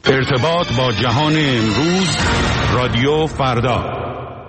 ارتباط با جهان امروز، رادیو فردا.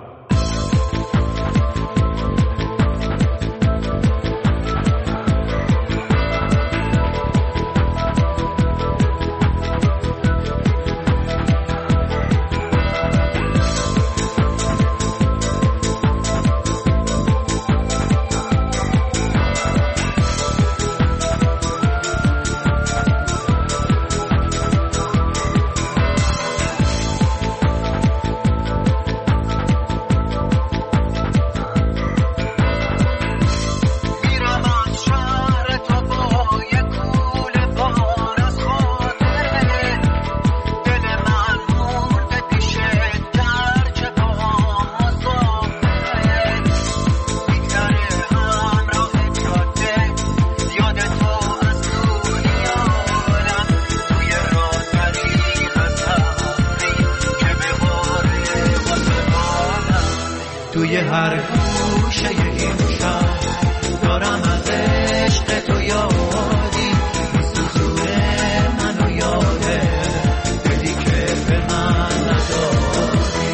توی هر گوشه این شهر دارم از عشق تو یادی، میسوزونه منو یاده دلی که به من نداری.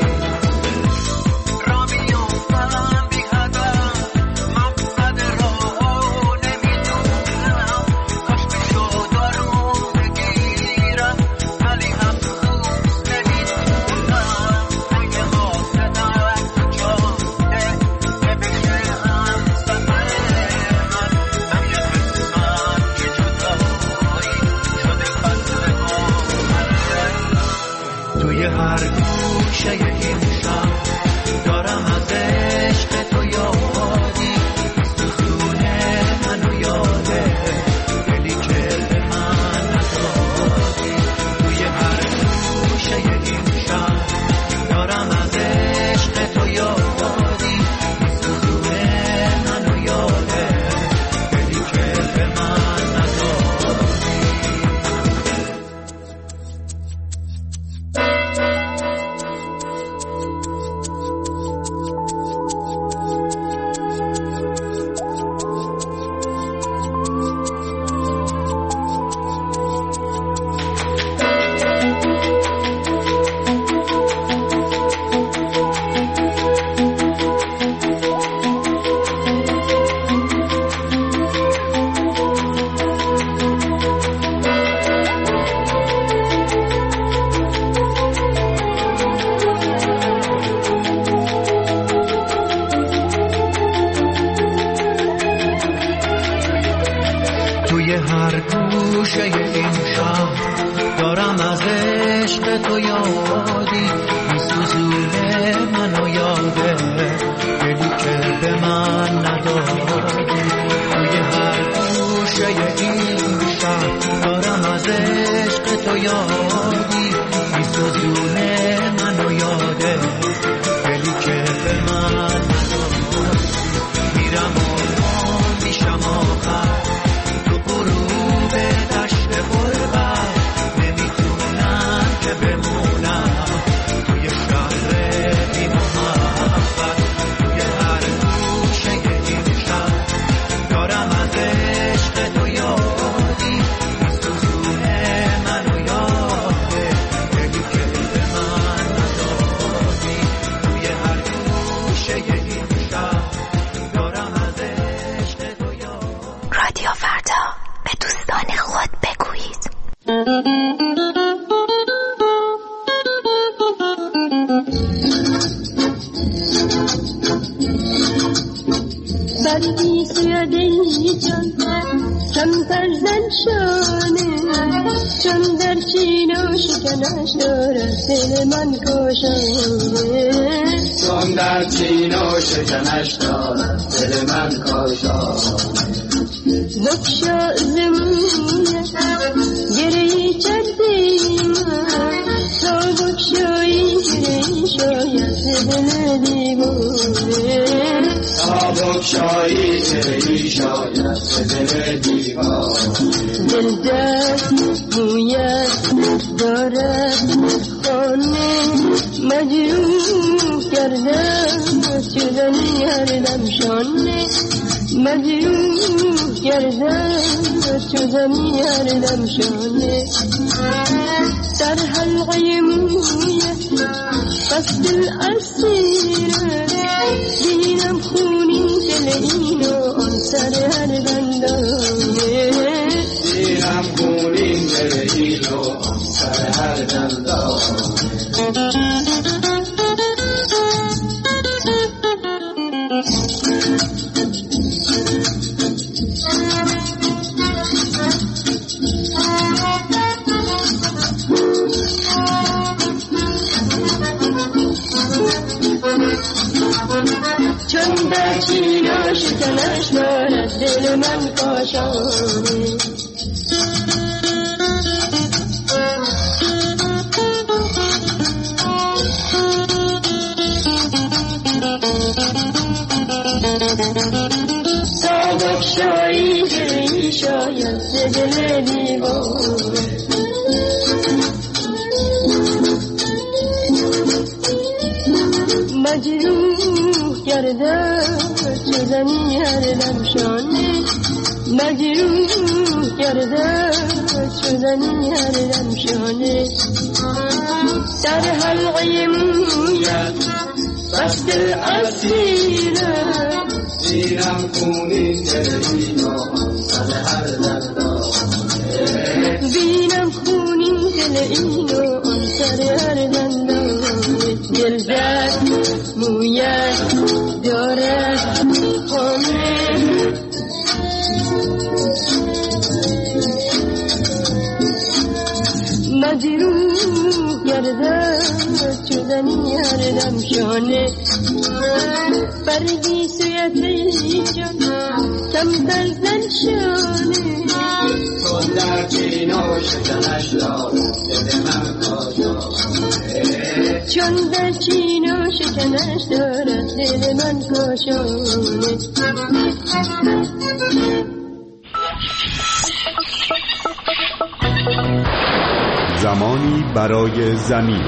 را میافتم بی هدف، مقصد راهو نمیدونم، کاش بشو دارو بگیرم ولی افسوس نمیتونم. اگه حاصلم توی هر گوشه این شهر دارم از عشق تو یادی، میسوزونه منو یاده دلی که به من نداری. توی هر گوشه این شهر دارم از عشق تو یادی، میسوزونه منو یاده دلی که به من نداری. توی هر گوشه این شهر دارم از عشق تو یادی، میسوزونه منو یاده دلی که به من نداری. توی هر گوشه این شهر دارم از عشق تو یادی، میسوزونه منو یاده دلی که به من نداری. میرم و میشم آخر بمونم توی شهر بی محبت. توی هر گوشه این شهر دارم از عشق تو یادی، میسوزونه منو یاده دلی که به من نداری. توی هر گوشه این شهر دارم از عشق تو یادی. رادیو فردا، به دوستان خود بگویید. بردی سیادی چون فرزن شانه، چون در چین و شکنش دارد دل من کاشانه، چون در چین و شکنش دارد دل من کاشانه. بکشا زمونه گری چردی من، تا بکشایی گری شاید دل دیوانه، تا بکشایی گری شاید دل دیوانه. دل دست مویت دارد خانه، مجروح کردم شدنی هر دم شانه، مجروح کردم شدنی هر دم شانه. حلقه مویت بس دل اسیره بینم خونین دل اینو آن سر هر دندانه بینم خونین دل اینو آن سر هر دندانه چون در چینا شکنش دارد دل من کاشانه سابق شایی دلی شاید دل دیوانه مجروح گردد شدنی هر دمشانه مجروح گردد شدنی هر دمشانه در حلقه مویت بس دل اسیره بینم خونین دل اینو سر هر دندانه بینم خونین دل اینو آن سر هر دندانه دل در مویت دارد خانه مجروح گردد شدنی هر دمشانه بردی سویت ای جان کم دلزن شانه چون در چینو شکنش دارد دل من کاشانه چون در چینو شکنش دارد دل من کاشانه زمانی برای زمین.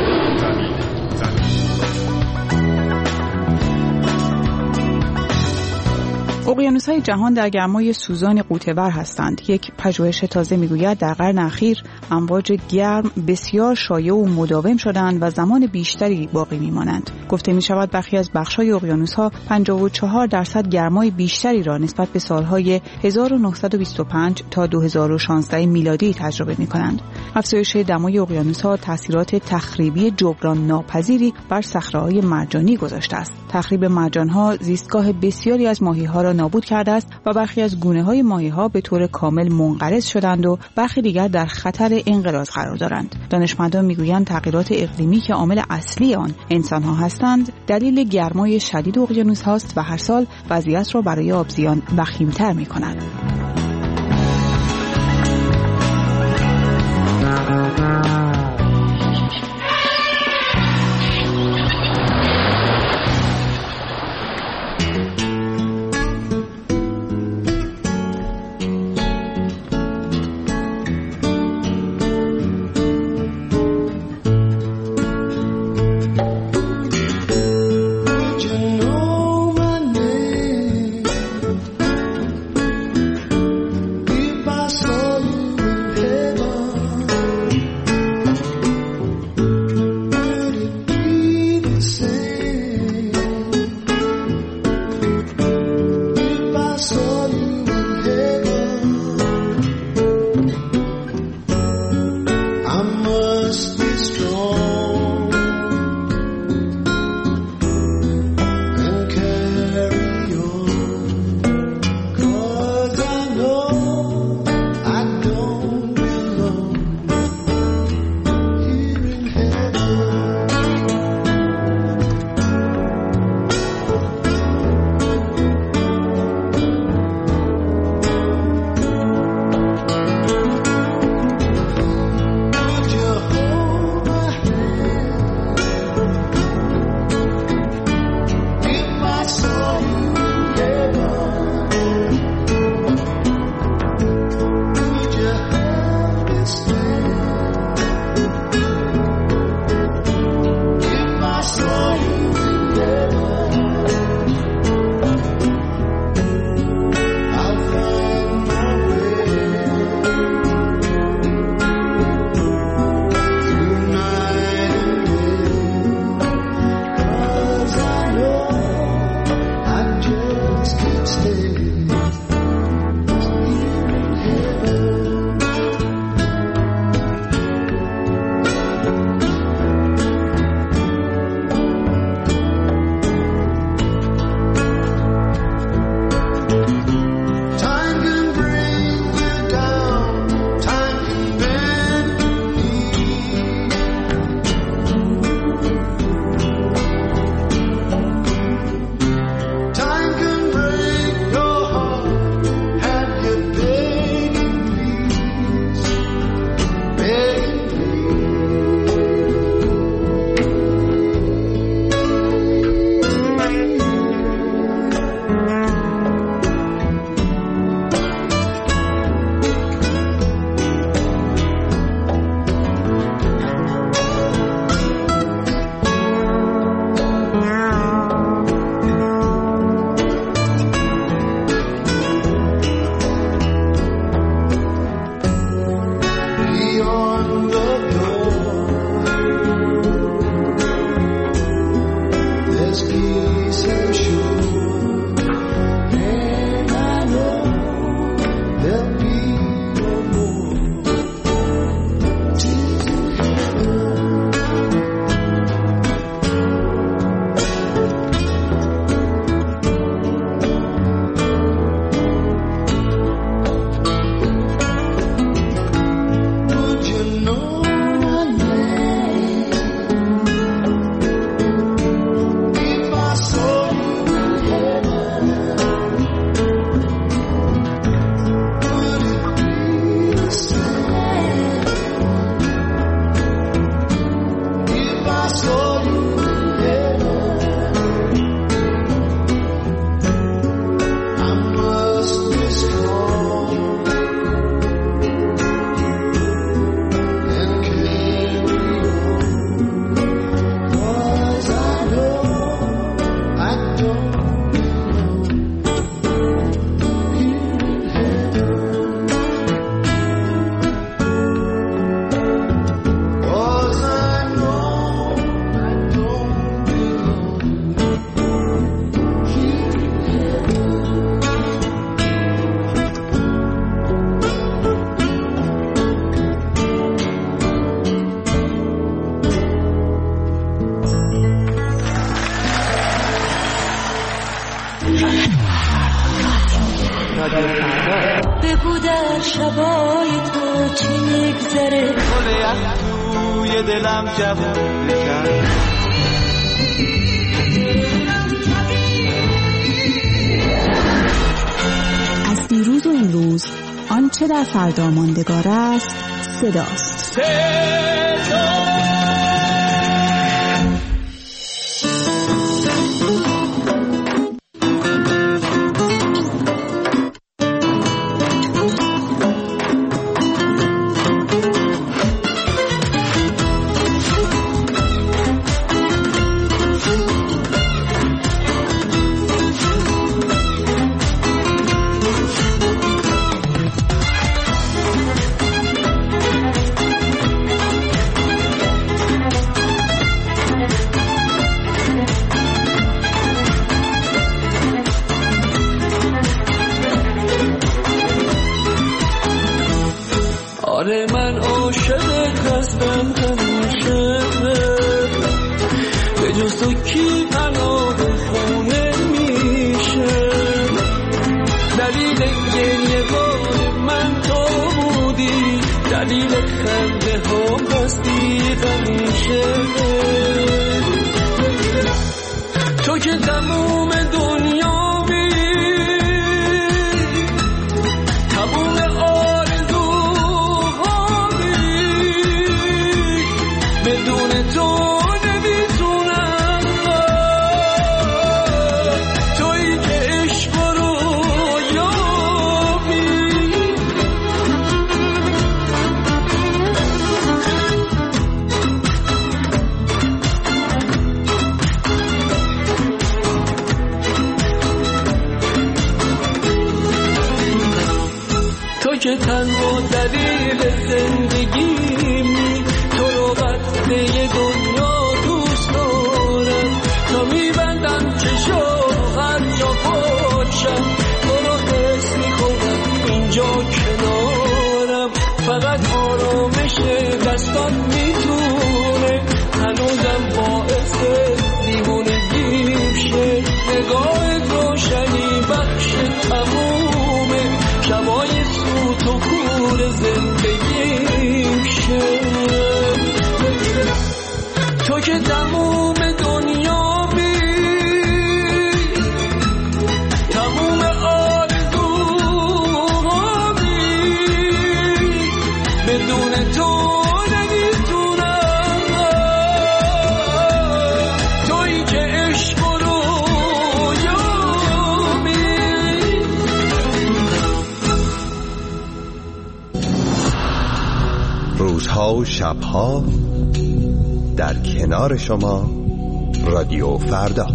اقیانوس‌های جهان در گرمای سوزان غوطه‌ور هستند. یک پژوهش تازه می‌گوید در قرن اخیر امواج گرم بسیار شایع و مداوم شدند و زمان بیشتری باقی می‌مانند. گفته می‌شود برخی از بخش‌های اقیانوس‌ها 54% گرمای بیشتری را نسبت به سال‌های 1925 تا 2016 میلادی تجربه می‌کنند. افزایش دمای اقیانوس‌ها تأثیرات تخریبی جبران ناپذیری بر صخره‌های مرجانی گذاشته است. تخریب مرجان‌ها زیستگاه بسیاری از ماهی‌ها را نابود کرده است و برخی از گونه‌های ماهی‌ها به طور کامل منقرض شدند و برخی دیگر در خطر انقراض قرار دارند. دانشمندان می‌گویند تغییرات اقلیمی که عامل اصلی آن انسان‌ها هستند، دلیل گرمای شدید اقیانوس‌هاست و هر سال وضعیت را برای آبزیان وخیم‌تر می‌کند. شبای تو چی میگذره گل یخ توی دلم جوون کرد از دیروز و امروز آنچه در فردا ماندگار است صداست. آره من عاشقت هستم همیشه به جز تو کی پناه خونه میشه دلیل گریه بار من تو بودی دلیل خنده ها هستی همیشه تو که تموم دنیا که تنها دلیل زندگیمی تو رو بسته دنیا دوست دارم تا میبندم چشم هر جا باشم تو رو حس میکنم اینجا کنارم فقط آرامش دستات میتونه هنوزم باعث دیوونگی شه نگاه روشنی بخش تمومه شبای تو کور زندگیم شه تو که تموم دنیا بی تموم آرزوها بی بدون تو نمیتونم تویی که عشق رو روزها و شبها در کنار شما رادیو فردا.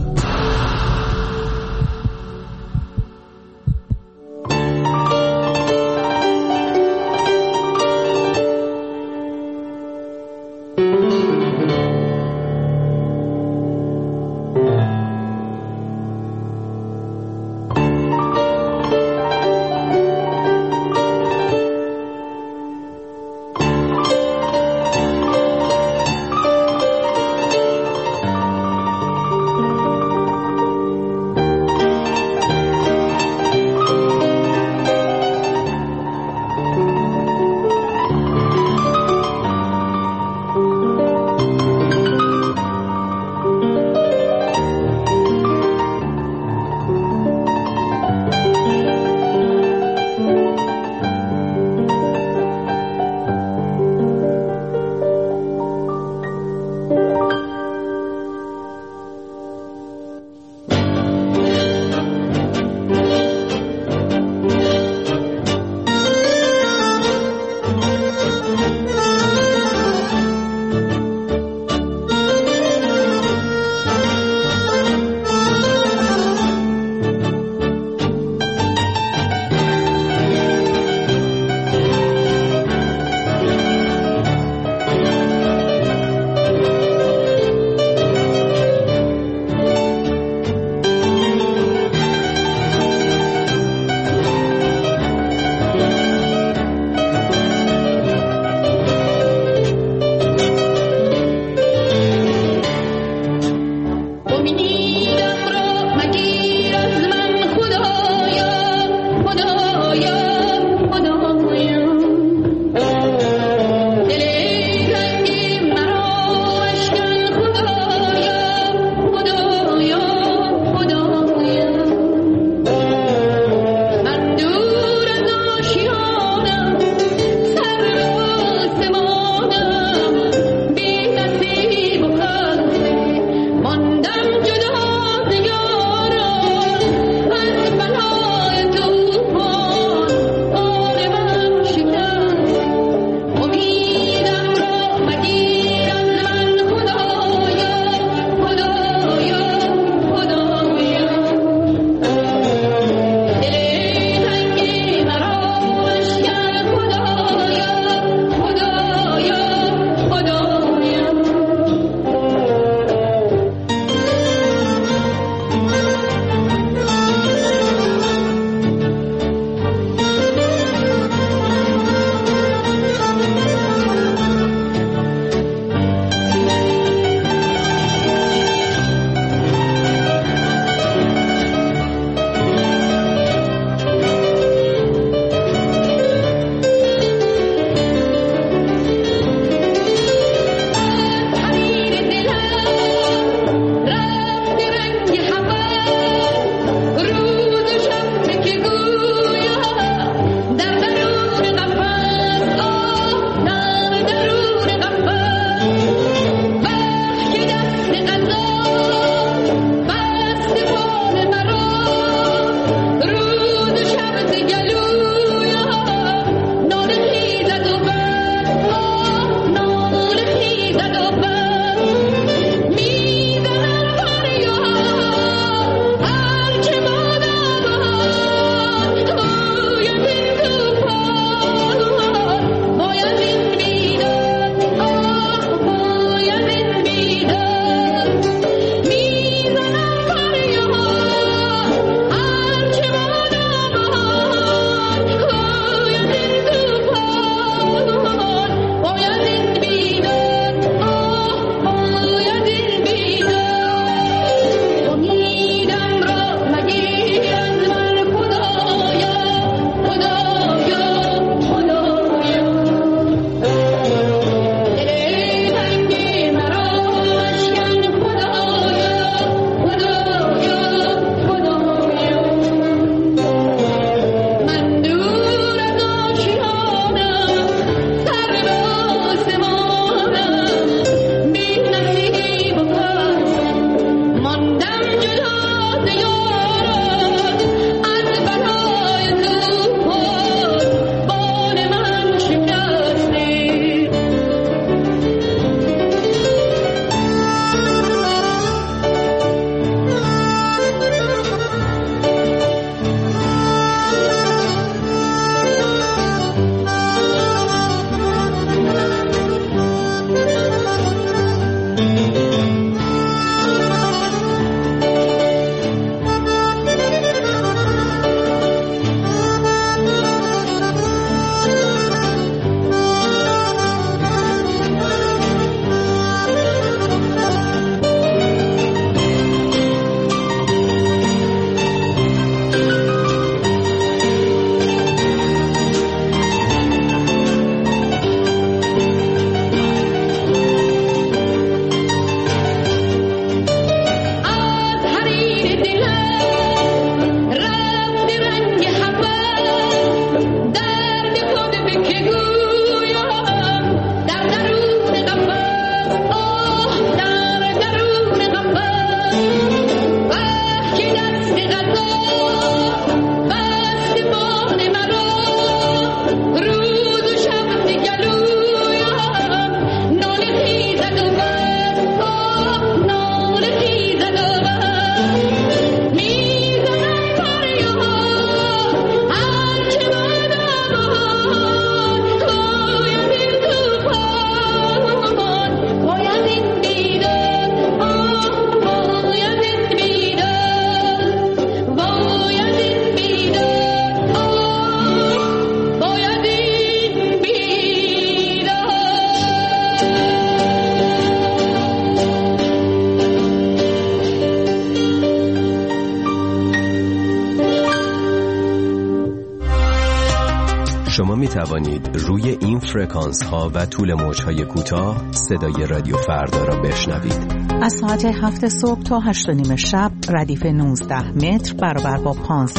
می توانید روی این فرکانس ها و طول موج های کوتاه صدای رادیو فردا را بشنوید. از ساعت 7 صبح تا 8:30 شب ردیف 19 متر برابر با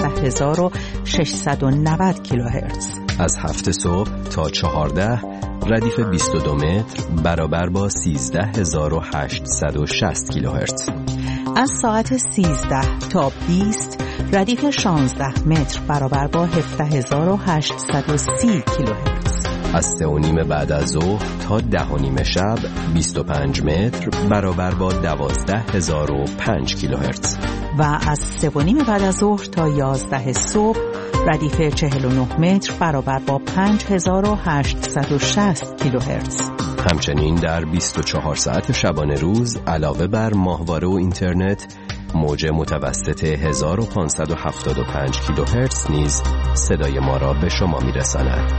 15690 کیلوهرتز. از 7 صبح تا 14 ردیف 22 متر برابر با 13860 کیلوهرتز. از ساعت 13 تا 20 ردیف 16 متر برابر با 17830 کیلوهرتز. از 3:30 بعد از ظهر تا 10:30 شب 25 متر برابر با 12005 کیلوهرتز. و از 3:30 بعد از ظهر تا 11 صبح ردیف 49 متر برابر با 5860 کیلوهرتز. همچنین در 24 ساعت شبانه روز علاوه بر ماهواره و اینترنت موج متوسط 1575 کیلوهرتز نیز صدای ما را به شما میرساند.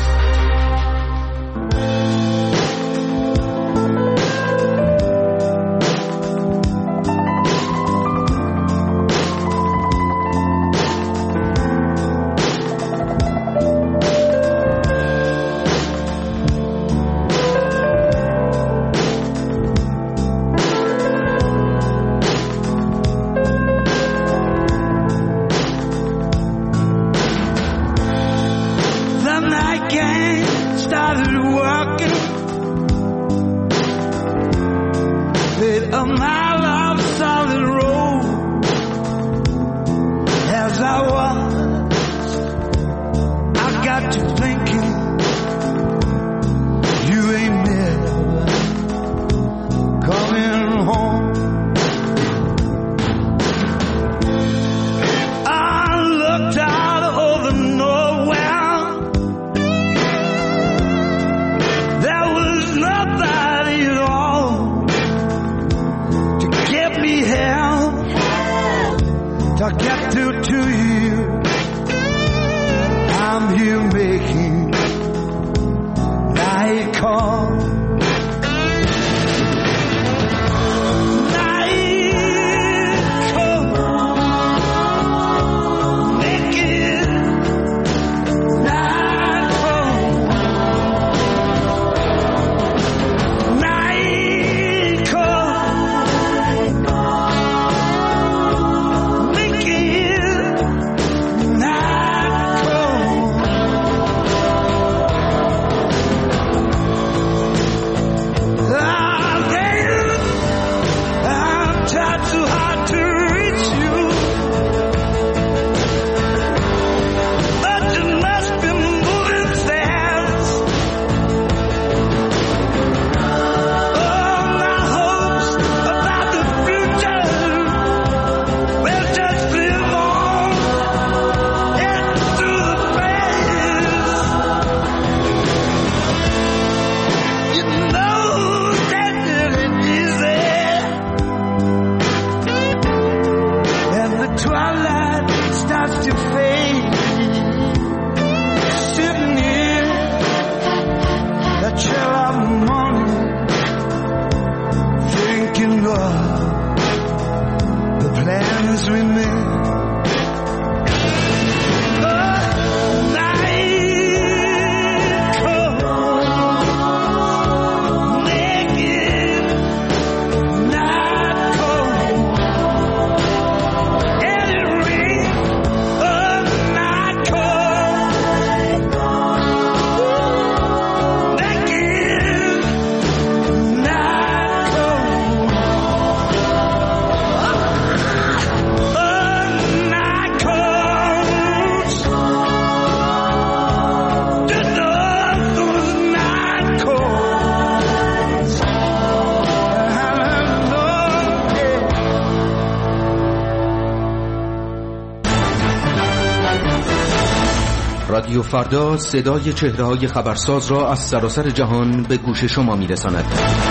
رادیو فردا صدای چهره‌های خبرساز را از سراسر جهان به گوش شما میرساند.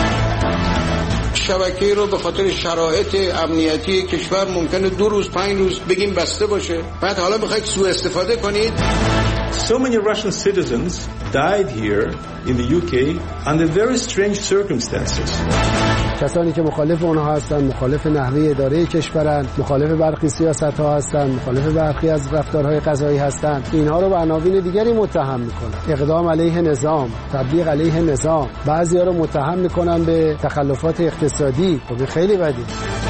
شبکه رو به خاطر شرایط امنیتی کشور ممکنه 2 روز 5 روز بگیم بسته باشه، بعد حالا میخواید سوء استفاده کنید. So many Russian citizens died here in the UK under very strange circumstances. کسانی که مخالف اونها هستند، مخالف نحوه اداره کشورند، مخالف برخی سیاست‌ها هستند، مخالف برخی از رفتارهای قضایی هستند، اینها رو به عناوین دیگری متهم میکنن. اقدام علیه نظام، تبلیغ علیه نظام، بعضی‌ها رو متهم میکنن به تخلفات اقتصادی. خب خیلی بدی.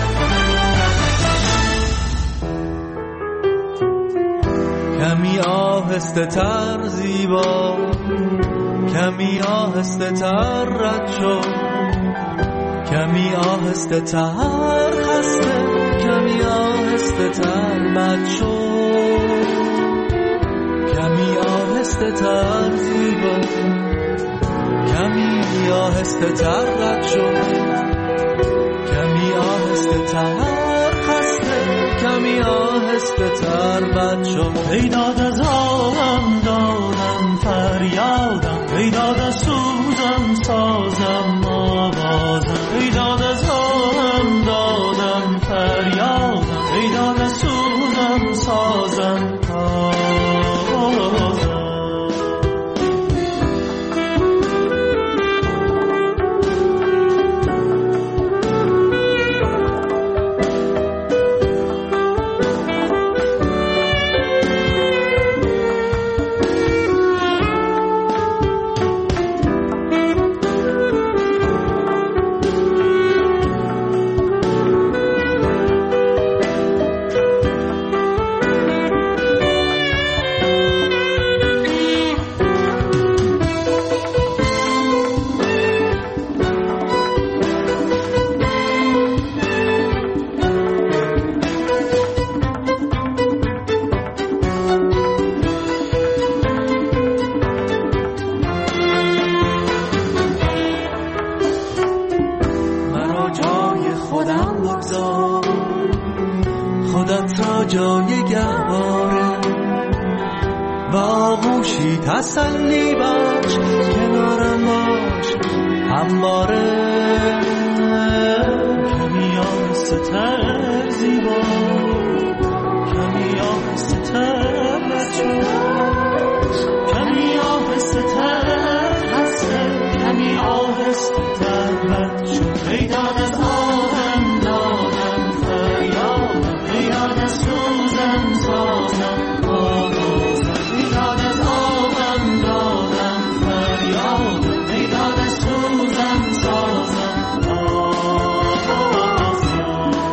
کمی آهسته تر زیبا، کمی آهسته تر رد شو، کمی آهسته تر خسته، کمی آهسته تر بد شو، کمی آهسته تر زیبا، کمی آهسته تر رد شو، کمی آهسته تر خسته، کمی آهسته تر بد شو. ای داد از آدم دادم فریادم، ای داد از سوزم سازم آوازم، ای داد از آدم دادم فریادم، ای داد از سوزم سازم آوازم. تسلی باش، کنارم باش همواره، کمی آهسته تر زیبا، کمی آهسته تر بچه، کمی آهسته تر خسته، کمی آهسته تر بچه. ای داد از آدم دادم فریادم، ای داد از سوزم سازم آوازم، ای داد از آدم دادم فریادم، ای داد از سوزم سازم آوازم.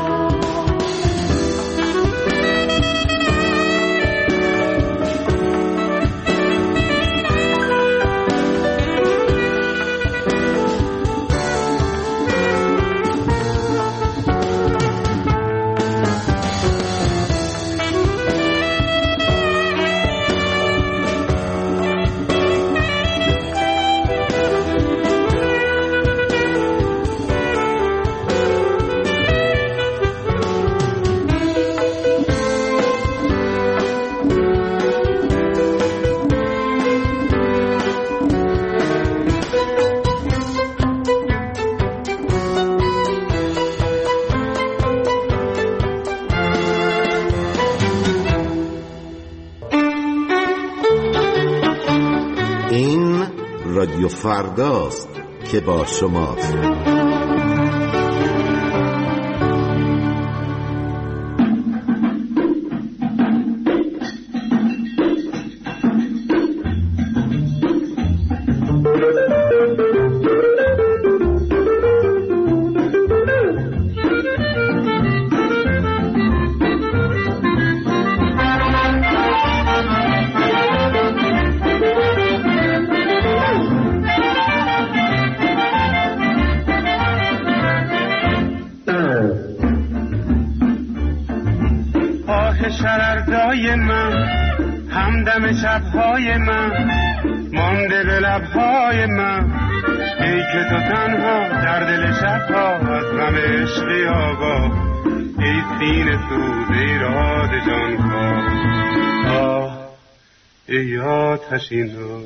رادیو فرداست که با شماست. شرردای من، همدم شبهای من، مانده به لبهای من، ای که تو تنها در دل شبها از غم عشقی آگاه، ای سینه سوز ایراد جانکاه، آه ای آتشین رو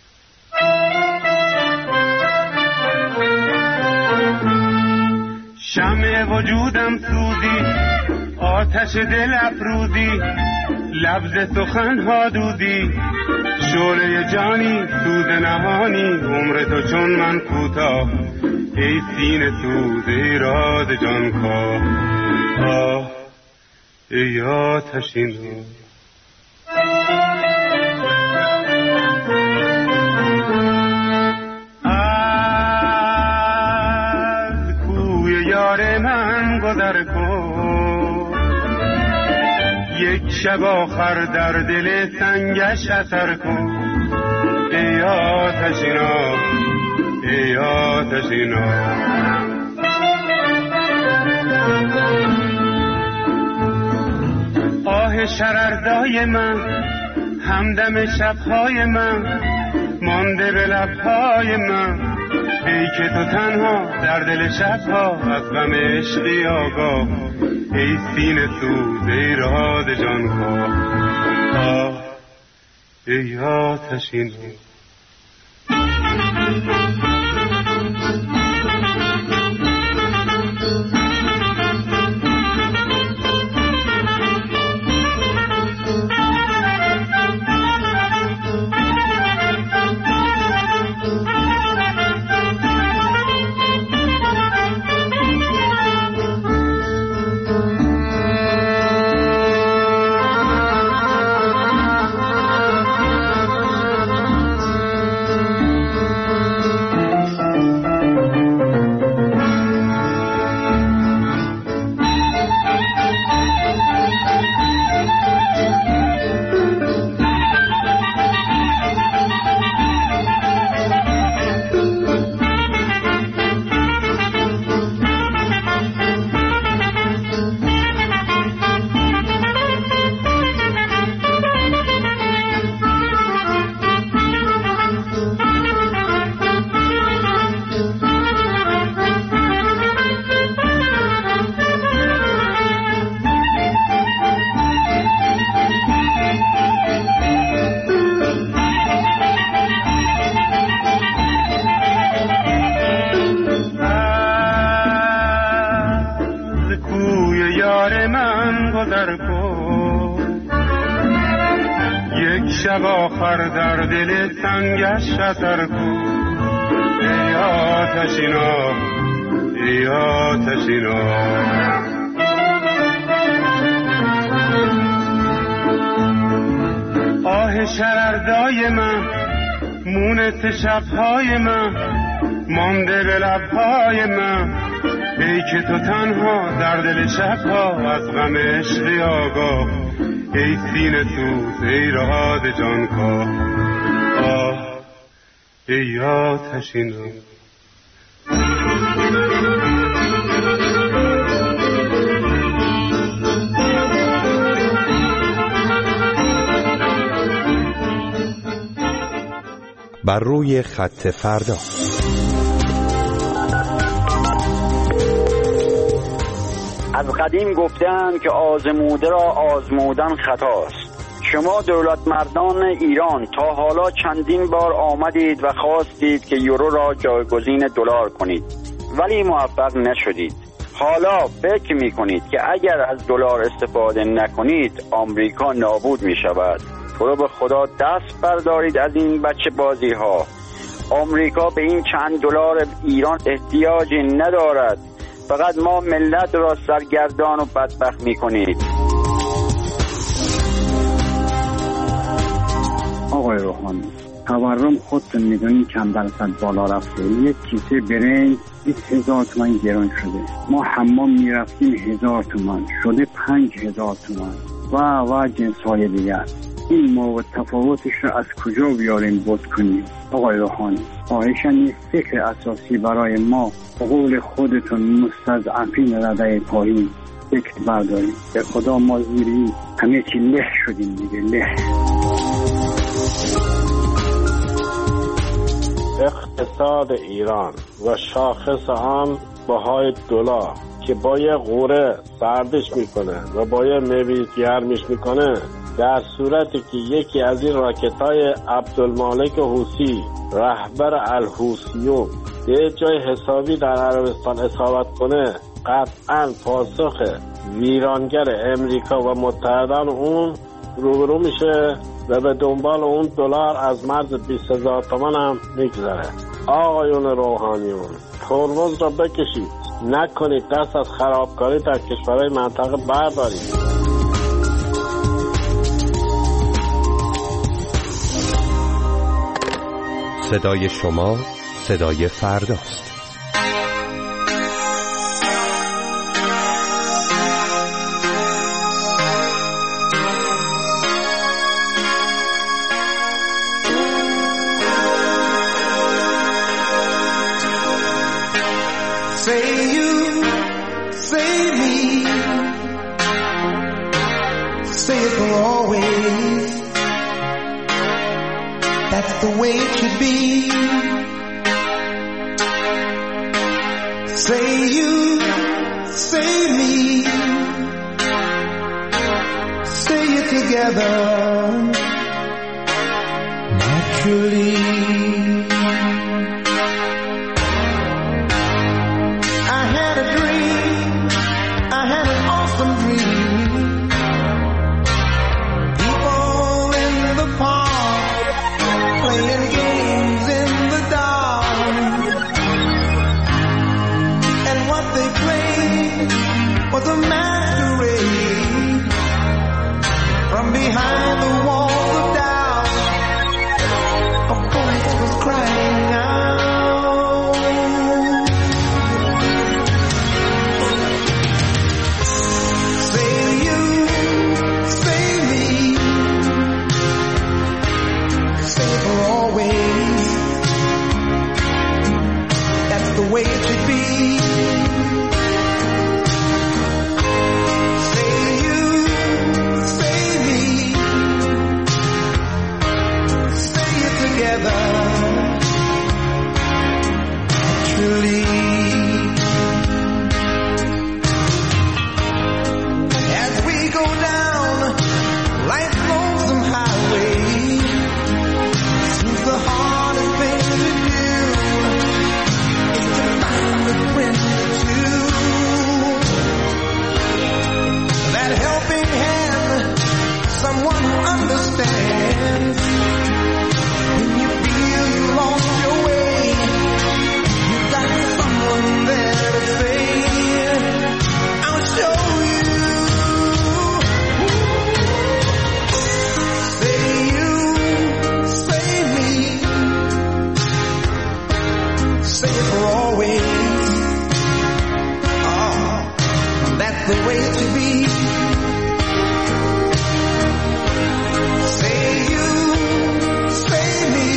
شمع وجودم سوزی، آتش دل افروزی، لبز سخن ها دودی، شعله جانی سوز نهانی عمر تو چون من کوتاه ای سینه سوز ایراد جان کا آه ای آتشین از کوی یار من گذر کن یک شب آخر در دل سنگش اثر کن ای آتشینا ای آتشینا آه شرردای من همدم شبهای من مانده به لبهای من ای که تو تنها در دل شبها از غم عشقی آگاه ای سینه سوز ای راد جان خواه آه ای آتشین شب آخر در دل سنگش اثر کن ای آتشینا ای آتشینا آه شرردای من مونت شبهای من مانده به لبهای من ای که تو تنها در دل شبها از غم عشقی آگاه ای سینه سوز ای رهاد جان کا آه ای آتشین بر روی خط فردا. از قدیم گفتند که آزموده را آزمودن خطاست. شما دولت مردان ایران تا حالا چندین بار آمدید و خواستید که یورو را جایگزین دلار کنید ولی موفق نشدید. حالا فکر می کنید که اگر از دلار استفاده نکنید آمریکا نابود می شود. تو رو به خدا دست بردارید از این بچه بازی ها. آمریکا به این چند دلار ایران احتیاجی ندارد. فقط ما ملت را سرگردان و بدبخت می کنید. آقای روحانی، تورم خودتون میدونین چند درصد بالا رفته. یک کیسه برنج 20,000 تومان گران شده. ما حمام میرفتیم 1,000 تومان شده 5,000 تومان و جنس‌های دیگر. این مواد تفاوتش را از کجا بیاریم بود کنیم؟ آقای روحانی، خواهشاً یک فکر اساسی برای ما قول خودتون مستضعفین رده پایین فکر برداریم. به خدا ما زیری همه چی له شدیم دیگه، له. اقتصاد ایران و شاخص آن بهای دلار که با یه غوره سردش میکنه و با یه میوه گرمش میکنه، در صورتی که یکی از این راکت‌های عبدالمالک حوثی رهبر الحوثیون به جای حسابی در عربستان اصابت کنه، قطعاً پاسخ ویرانگر امریکا و متحدان اون روبرو میشه و به دنبال اون دلار از مرز 20,000 تومان هم میگذره. آقایون روحانیون، ترمز را بکشید، نکنید دست از خرابکاری در کشورهای منطقه بردارید. صدای شما صدای فرداست. Say you, say me, say it for always. That's the way it should be. Say you, say me, say it together, naturally. I had a dream, I had an awesome dream. People in the park playing games in the dark, and what they played was a masquerade. From behind the walls of doubt, a voice was crying out. Say you, say me, say for always. That's the way it should be. Say you, say me, say it together, naturally. As we go down life's lonesome highway, seems the hardest thing to do is to find a friend or two. That helping hand, someone who understands. When you feel you lost your way, you got someone there to say, I'll show you. Say you, say me, say it for always. Oh, that's the way it should be. Say you, say me,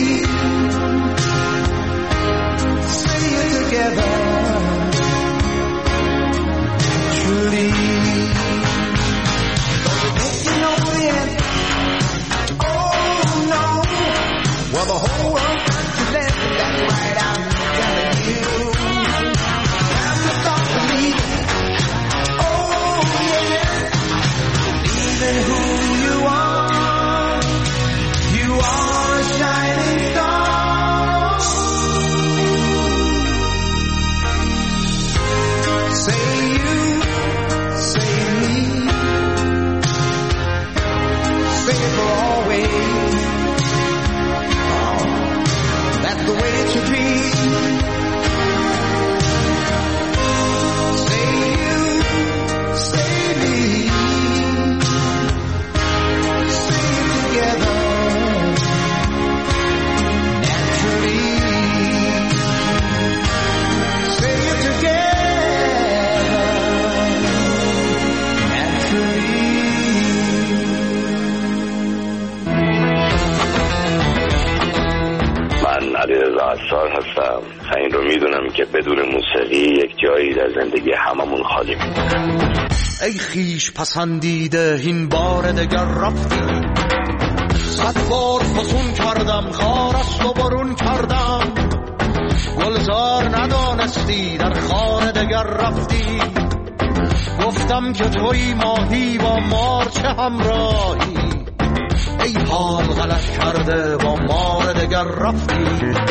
say it together, truly. Think you know the end? Oh no. Well, the whole world got to let that right out. Telling you, time to start believing. Oh yeah, believing who you are. You are a shining star. Say you, say me, say it for always. Oh, that's the way it should be. Say you, say me, say it together, naturally. Say it together, naturally. من علیرضا عصار هستم. این رو میدونم که بدون موسیقی یک جایی در زندگی هممون خالی میمونه. ای خیش پسندیده این بار دگر رفتی، صد بار فسون کردم خارست و برون کردم، گلزار ندانستی در خانه دگر رفتی، گفتم که توی ماهی با مار چه همراهی، ای حال غلط کرده با مار دگر رفتی.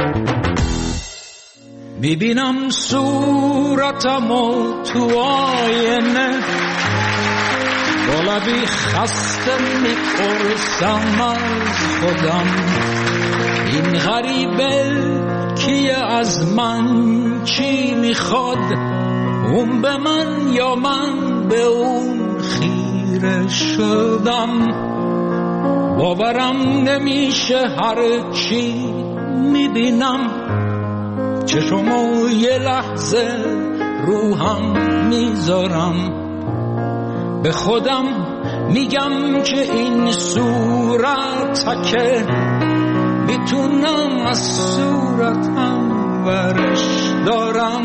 میبینم صورتمو تو آینه، با لبی خسته میپرسم از خودم این غریبه کیه از من چی میخواد اون به من یا من به اون خیره شدم باورم نمیشه هر چی میبینم چشمو یه لحظه روحم میذارم به خودم میگم که این صورتکه میتونم از صورتم ورش دارم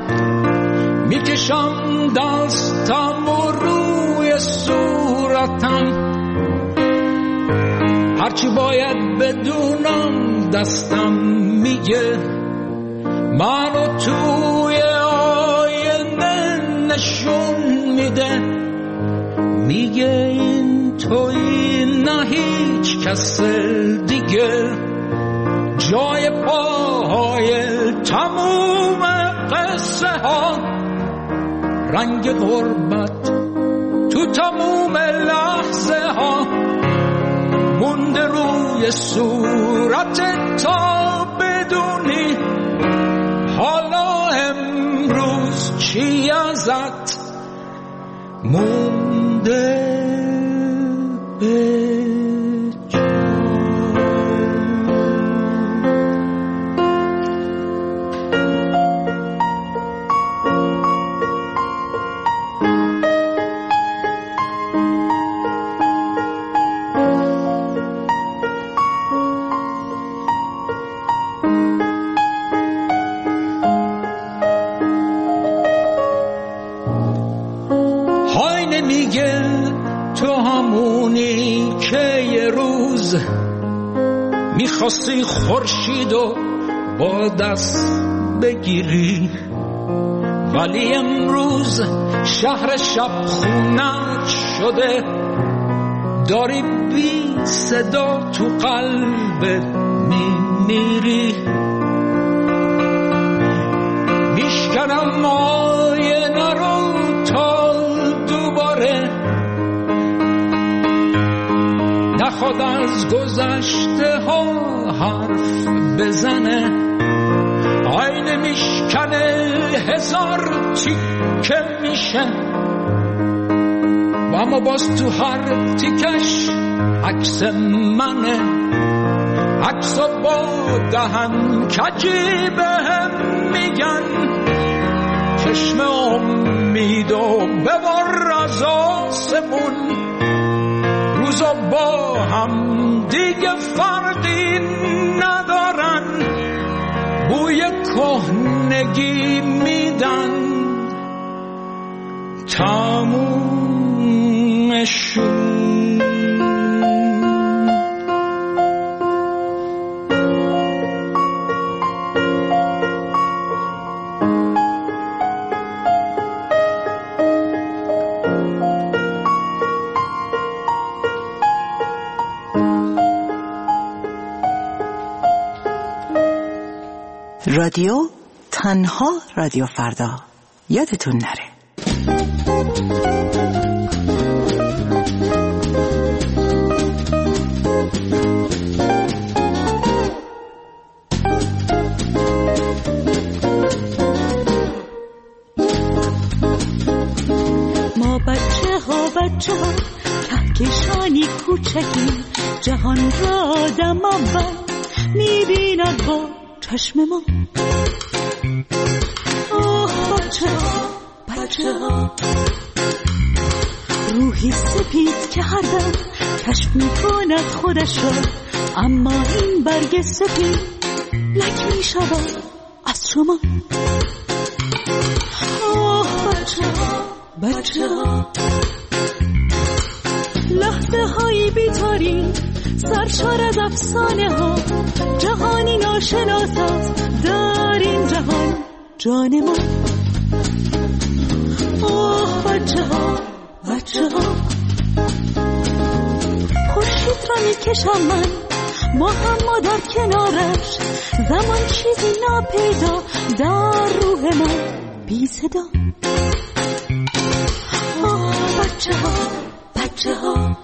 میکشم دستم و روی صورتم هرچی باید بدونم دستم میگه منو توی آینه نشون میده میگه این توی نه هیچ کس دیگه جای پاهای تموم قصه ها رنگ غربت تو تموم لحظه ها مونده روی صورت تا بدونی حالا امروز چی ازت مونده به میخواستی خورشیدو با دست بگیری ولی امروز شهر شب خونت شده داری بی صدا تو قلبت میمیری میشکنم آینه رو تا دوباره نخواد از گذشته ها حرف بزنه آینه میشکنه هزار تیکه میشه و اما باز تو هر تیکش عکس منه عکسا با دهن کجی بهم میگن چشم امیدو ببر از آسمون روزا با هم دیگه فرقی ندارن بوی کهنگی میدن تمومشون رادیو تنها رادیو فردا یادتون نره ما بچه ها کهکشانی کوچکی جهان را آدم اول میبیند با چشم ما بچه ها روحی سپید که هر دم کشف میکند خودش را اما این برگ سپید لک میشود از شما بچه ها لحظه هایی بیتاری سرشار از افسانه ها جهانی ناشناس است در این جهان جان ما بچه ها خورشید را میکشم من ما هم ما در کنارش زمان چیزی ناپیدا در روح من بی صدا بچه ها بچه ها.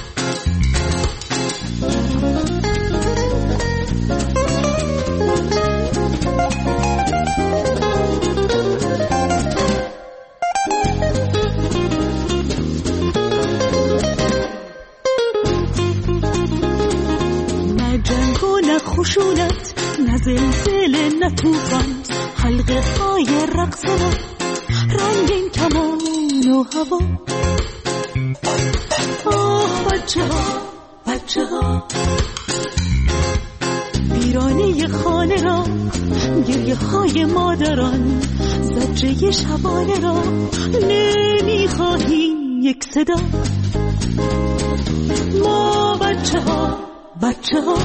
نه جنگ و نه خشونت، نه زلزله نه طوفان، حلقه های رقص ما، رنگین کمان و هوا. آه بچه ها، بچه ها، ویرانه خانه را، گریه های مادران، زجه شبانه را، نمیخواهیم یک صدا. ما بچه ها، بچه ها،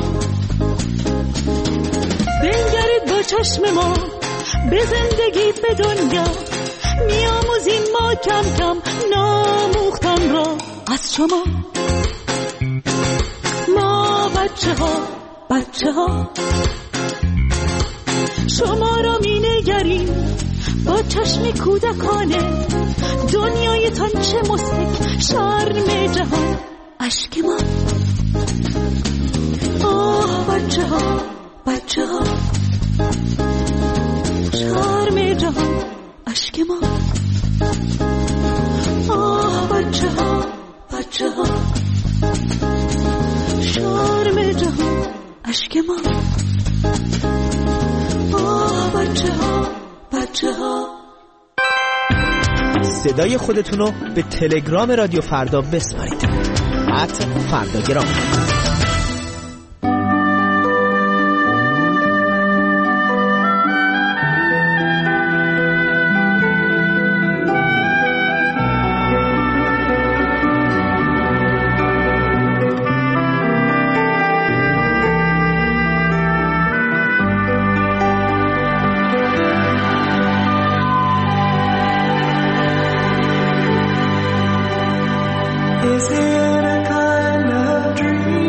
بنگرید با چشم ما به زندگی به دنیا، میاموزیم ما کم کم ناموختن را از شما. ما بچه ها، بچه ها، شما را می نگریم با چشم کودکانه، دنیایتان چه مضحک، شرم جهان اشک ما. آه بچه ها، بچه ها، شرم جهان اشک ما. آه بچه ها، بچه ها، شرم جهان اشک ما. آه بچه ها، بچه ها. صدای خودتونو به تلگرام رادیو فردا بسپارید. @فرداگرام. Is it a kind of dream?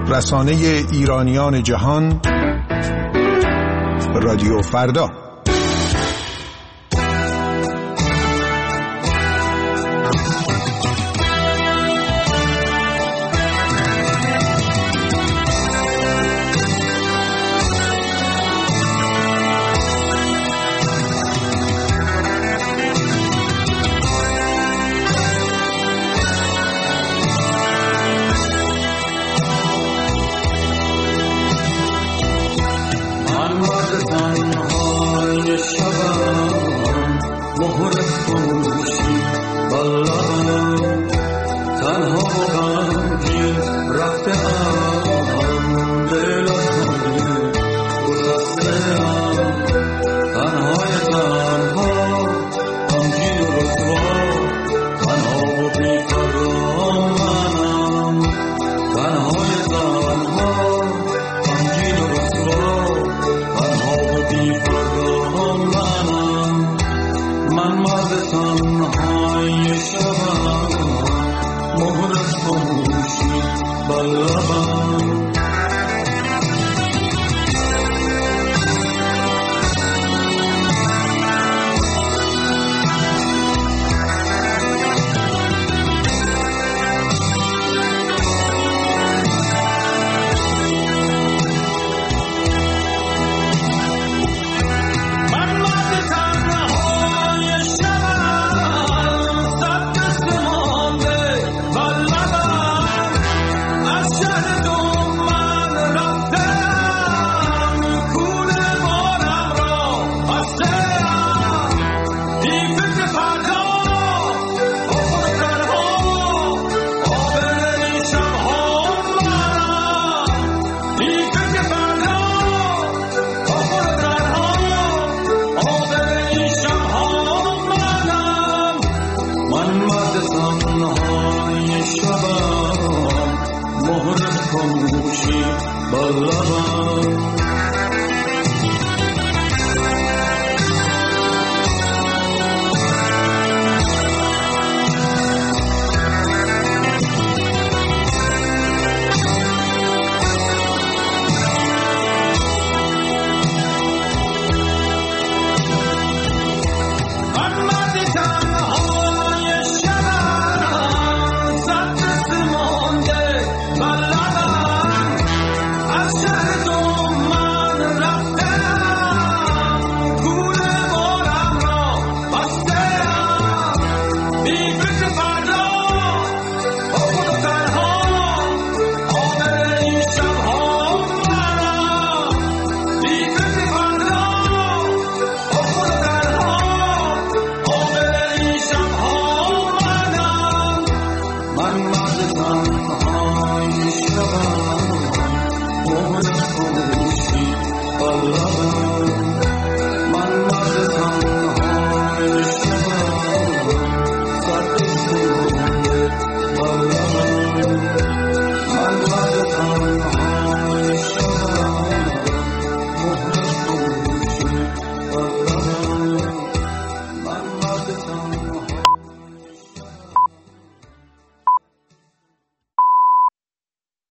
رسانه ایرانیان جهان، رادیو فردا.